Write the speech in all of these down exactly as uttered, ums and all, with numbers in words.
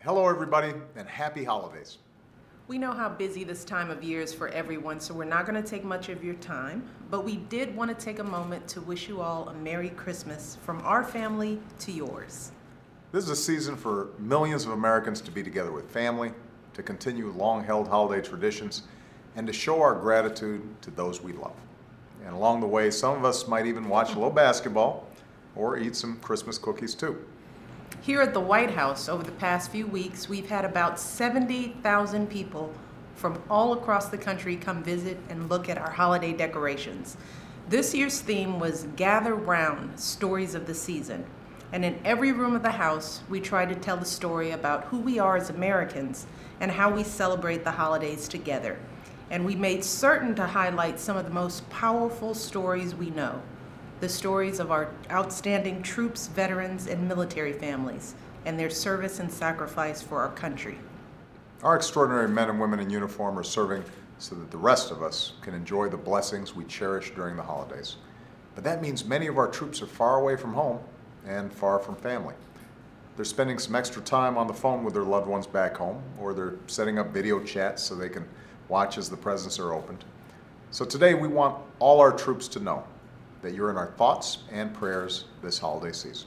Hello, everybody, and happy holidays. We know how busy this time of year is for everyone, so we're not going to take much of your time, but we did want to take a moment to wish you all a Merry Christmas from our family to yours. This is a season for millions of Americans to be together with family, to continue long-held holiday traditions, and to show our gratitude to those we love. And along the way, some of us might even watch a little basketball or eat some Christmas cookies too. Here at the White House, over the past few weeks, we've had about seventy thousand people from all across the country come visit and look at our holiday decorations. This year's theme was Gather Round, Stories of the Season. And in every room of the house, we try to tell the story about who we are as Americans and how we celebrate the holidays together. And we made certain to highlight some of the most powerful stories we know. The stories of our outstanding troops, veterans, and military families, and their service and sacrifice for our country. Our extraordinary men and women in uniform are serving so that the rest of us can enjoy the blessings we cherish during the holidays. But that means many of our troops are far away from home and far from family. They're spending some extra time on the phone with their loved ones back home, or they're setting up video chats so they can watch as the presents are opened. So today we want all our troops to know that you're in our thoughts and prayers this holiday season.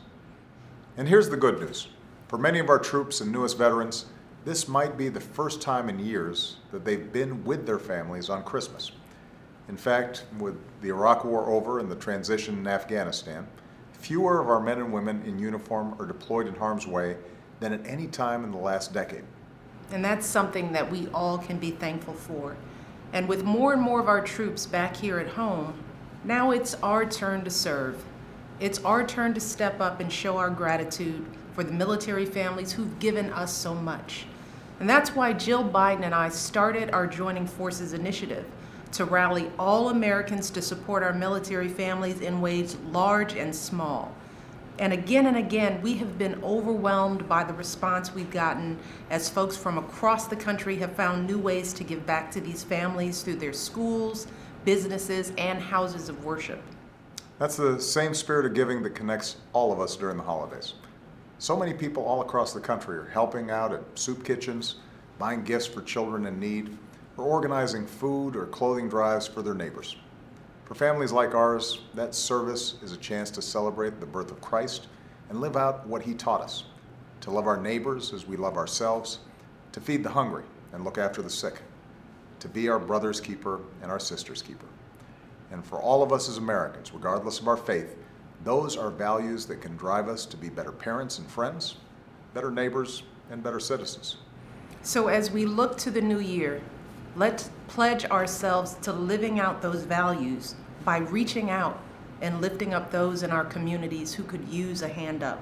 And here's the good news. For many of our troops and newest veterans, this might be the first time in years that they've been with their families on Christmas. In fact, with the Iraq War over and the transition in Afghanistan, fewer of our men and women in uniform are deployed in harm's way than at any time in the last decade. And that's something that we all can be thankful for. And with more and more of our troops back here at home, now it's our turn to serve. It's our turn to step up and show our gratitude for the military families who've given us so much. And that's why Jill Biden and I started our Joining Forces initiative to rally all Americans to support our military families in ways large and small. And again and again, we have been overwhelmed by the response we've gotten as folks from across the country have found new ways to give back to these families through their schools, businesses, and houses of worship. That's the same spirit of giving that connects all of us during the holidays. So many people all across the country are helping out at soup kitchens, buying gifts for children in need, or organizing food or clothing drives for their neighbors. For families like ours, that service is a chance to celebrate the birth of Christ and live out what He taught us, to love our neighbors as we love ourselves, to feed the hungry and look after the sick, to be our brother's keeper and our sister's keeper. And for all of us as Americans, regardless of our faith, those are values that can drive us to be better parents and friends, better neighbors, and better citizens. So as we look to the new year, let's pledge ourselves to living out those values by reaching out and lifting up those in our communities who could use a hand up.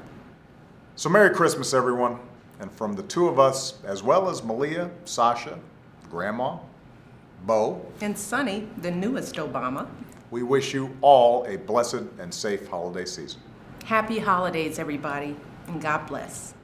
So Merry Christmas, everyone. And from the two of us, as well as Malia, Sasha, Grandma, Bo, and Sonny, the newest Obama, we wish you all a blessed and safe holiday season. Happy holidays, everybody, and God bless.